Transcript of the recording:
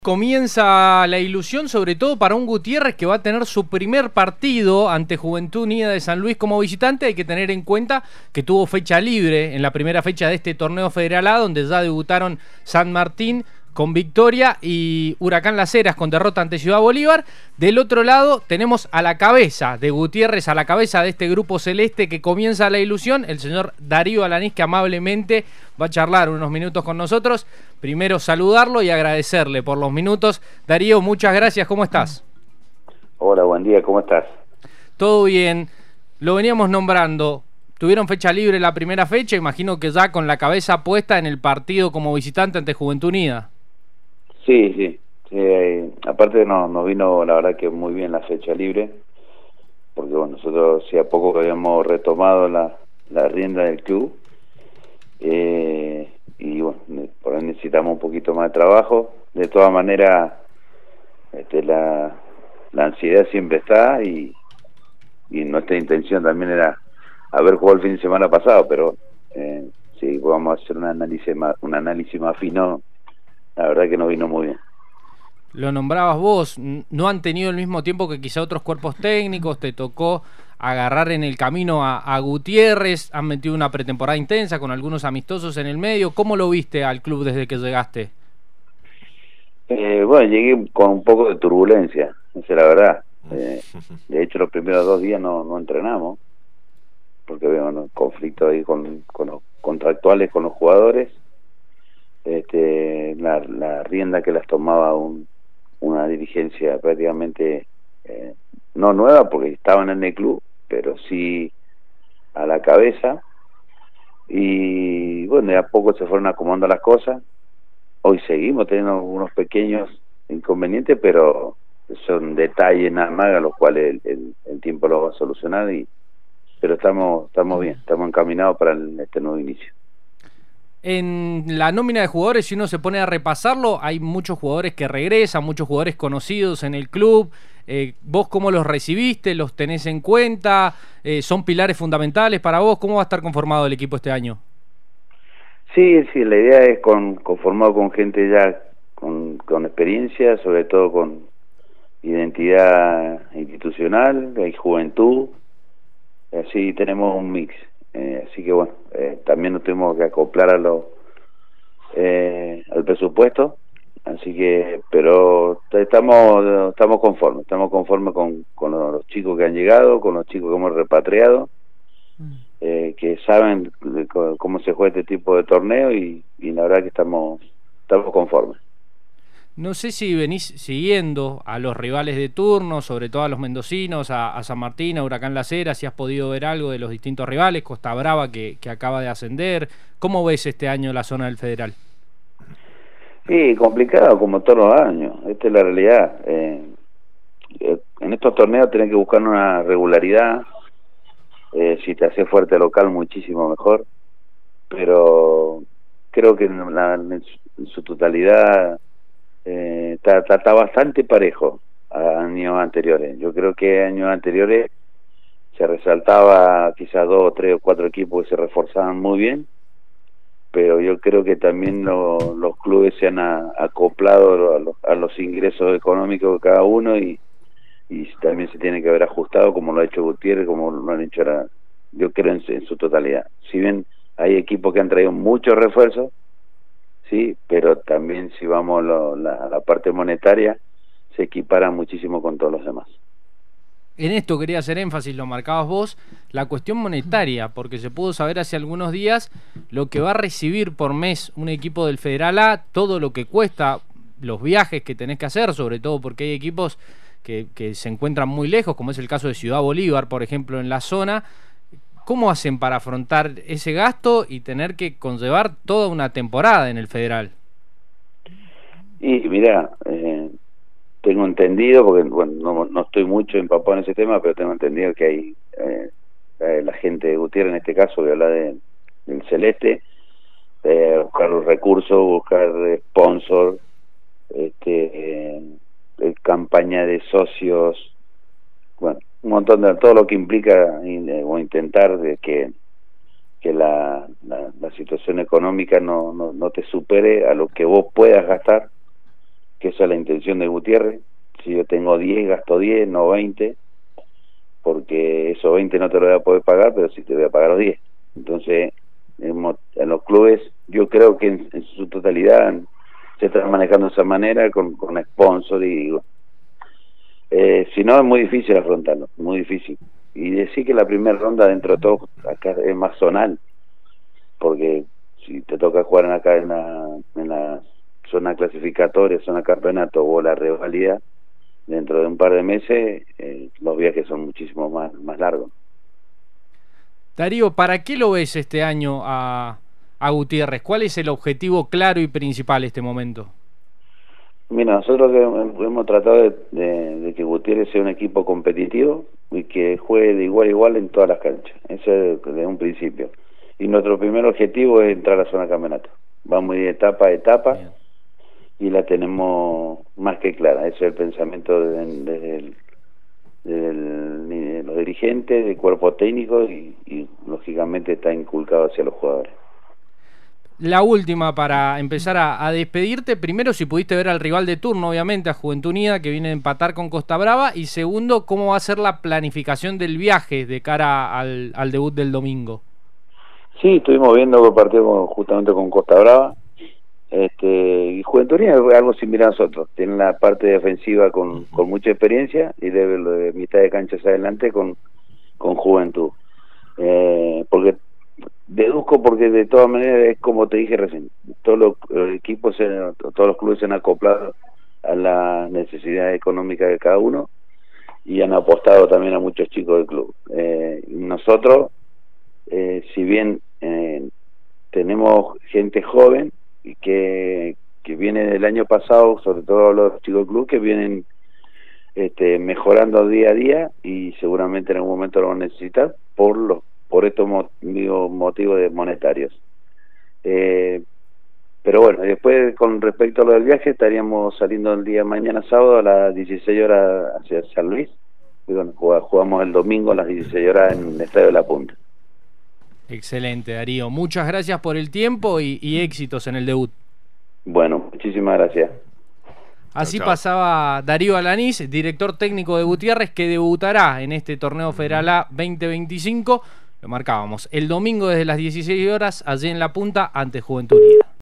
Comienza la ilusión, sobre todo para un Gutiérrez que va a tener su primer partido ante Juventud Unida de San Luis como visitante. Hay que tener en cuenta que tuvo fecha libre en la primera fecha de este torneo Federal A, donde ya debutaron San Martín con victoria y Huracán Las Heras con derrota ante Ciudad Bolívar. Del otro lado tenemos a la cabeza de Gutiérrez, a la cabeza de este grupo celeste que comienza la ilusión, el señor Darío Alanís, que amablemente va a charlar unos minutos con nosotros. Primero saludarlo y agradecerle por los minutos. Darío, muchas gracias, ¿cómo estás? Hola, buen día, ¿cómo estás? Todo bien, lo veníamos nombrando. Tuvieron fecha libre la primera fecha, imagino que ya con la cabeza puesta en el partido como visitante ante Juventud Unida. Sí, aparte nos vino la verdad que muy bien la fecha libre, porque bueno, nosotros hacía poco que habíamos retomado la rienda del club, y bueno, por ahí necesitamos un poquito más de trabajo. De todas maneras, la ansiedad siempre está, y nuestra intención también era haber jugado el fin de semana pasado, pero sí, vamos a hacer un análisis más fino. La verdad que nos vino muy bien. Lo nombrabas vos, no han tenido el mismo tiempo que quizá otros cuerpos técnicos, te tocó agarrar en el camino a Gutiérrez, han metido una pretemporada intensa con algunos amistosos en el medio. ¿Cómo lo viste al club desde que llegaste? Bueno, llegué con un poco de turbulencia, esa es la verdad. De hecho, los primeros 2 días no entrenamos, porque había un conflicto ahí con los contractuales, con los jugadores. La rienda que las tomaba una dirigencia prácticamente no nueva, porque estaban en el club, pero sí a la cabeza, y bueno, de a poco se fueron acomodando las cosas. Hoy seguimos teniendo unos pequeños inconvenientes, pero son detalles nada más, a los cuales el tiempo los va a solucionar, pero estamos bien, estamos encaminados para este nuevo inicio. En la nómina de jugadores, si uno se pone a repasarlo, hay muchos jugadores que regresan, muchos jugadores conocidos en el club. ¿Vos cómo los recibiste? ¿Los tenés en cuenta? ¿Son pilares fundamentales para vos? ¿Cómo va a estar conformado el equipo este año? Sí, la idea es conformado con gente ya con experiencia, sobre todo con identidad institucional, hay juventud, así tenemos un mix. Así que bueno, también nos tuvimos que acoplar al presupuesto, así que, pero estamos conformes con los chicos que han llegado, con los chicos que hemos repatriado, que saben cómo se juega este tipo de torneo, y la verdad que estamos conformes. No sé si venís siguiendo a los rivales de turno, sobre todo a los mendocinos, a San Martín, a Huracán Las Heras, si has podido ver algo de los distintos rivales, Costa Brava que acaba de ascender. ¿Cómo ves este año la zona del Federal? Sí, complicado como todos los años, esta es la realidad. En estos torneos tenés que buscar una regularidad, si te hace fuerte local muchísimo mejor, pero creo que en su totalidad está bastante parejo a años anteriores. Yo creo que años anteriores se resaltaba quizás 2, 3 o 4 equipos que se reforzaban muy bien, pero yo creo que también los clubes se han acoplado a los ingresos económicos de cada uno, y también se tiene que haber ajustado, como lo ha hecho Gutiérrez, como lo han hecho ahora, yo creo en su totalidad. Si bien hay equipos que han traído muchos refuerzos, sí, pero también si vamos a la parte monetaria, se equipara muchísimo con todos los demás. En esto quería hacer énfasis, lo marcabas vos, la cuestión monetaria, porque se pudo saber hace algunos días lo que va a recibir por mes un equipo del Federal A, todo lo que cuesta, los viajes que tenés que hacer, sobre todo porque hay equipos que se encuentran muy lejos, como es el caso de Ciudad Bolívar, por ejemplo, en la zona. ¿Cómo hacen para afrontar ese gasto y tener que conllevar toda una temporada en el Federal? Y mira, tengo entendido, porque bueno, no estoy mucho empapado en ese tema, pero tengo entendido que hay la gente de Gutiérrez, en este caso, que habla del Celeste, buscar los recursos, buscar sponsor, campaña de socios, bueno, un montón de todo lo que implica o intentar de que la situación económica no te supere a lo que vos puedas gastar, que esa es la intención de Gutiérrez. Si yo tengo 10, gasto 10, no 20, porque esos 20 no te lo voy a poder pagar, pero sí te voy a pagar los 10. Entonces, en los clubes, yo creo que en su totalidad se están manejando de esa manera, con sponsor y si no, es muy difícil afrontarlo, muy difícil. Y decir que la primera ronda, dentro de todo, acá es más zonal, porque si te toca jugar acá en la zona clasificatoria, zona campeonato o la rivalidad, dentro de un par de meses los viajes son muchísimo más largos. Darío, ¿para qué lo ves este año a Gutiérrez? ¿Cuál es el objetivo claro y principal en este momento? Mira, nosotros hemos tratado de que Gutiérrez sea un equipo competitivo y que juegue de igual a igual en todas las canchas. Eso es desde un principio. Y nuestro primer objetivo es entrar a la zona campeonato. Vamos a ir etapa a etapa. Bien. Y la tenemos más que clara. Ese es el pensamiento desde los dirigentes, del cuerpo técnico y lógicamente está inculcado hacia los jugadores. La última para empezar a despedirte. Primero, si pudiste ver al rival de turno, obviamente, a Juventud Unida, que viene a empatar con Costa Brava. Y segundo, ¿cómo va a ser la planificación del viaje de cara al debut del domingo? Sí, estuvimos viendo el partido justamente con Costa Brava. Y Juventud Unida es algo similar a nosotros. Tiene la parte defensiva con mucha experiencia y de mitad de cancha hacia adelante con Juventud. Porque deduzco, porque de todas maneras es como te dije recién, todos los equipos, todos los clubes se han acoplado a las necesidades económicas de cada uno y han apostado también a muchos chicos del club. Nosotros, si bien tenemos gente joven y que viene del año pasado, sobre todo los chicos del club, que vienen mejorando día a día y seguramente en algún momento lo van a necesitar por estos motivos monetarios. Pero bueno, después con respecto a lo del viaje, estaríamos saliendo el día mañana sábado a las 16 horas hacia San Luis, y bueno, jugamos el domingo a las 16 horas en el Estadio de La Punta. Excelente, Darío. Muchas gracias por el tiempo y éxitos en el debut. Bueno, muchísimas gracias. Así pasaba Darío Alanís, director técnico de Gutiérrez, que debutará en este torneo Federal A 2025. Lo marcábamos el domingo desde las 16 horas allí en La Punta ante Juventud Unida.